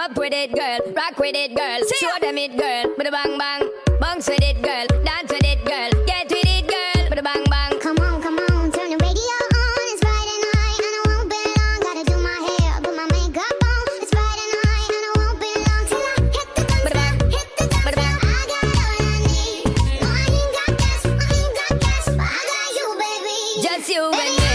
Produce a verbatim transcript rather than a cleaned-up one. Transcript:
Up with it, girl. Rock with it, girl. Show them it, girl. With a bang bang. Bounce with it, girl. Dance with it, girl. Get with it, girl. With a bang bang. Come on, come on, turn the radio on. It's Friday night and I won't be long. Gotta do my hair, put my makeup on. It's Friday night and I won't be long till I hit the dance floor, hit the dance floor. I got all I need. No, I ain't got gas, I ain't got gas, but I got you, baby. Just you and me.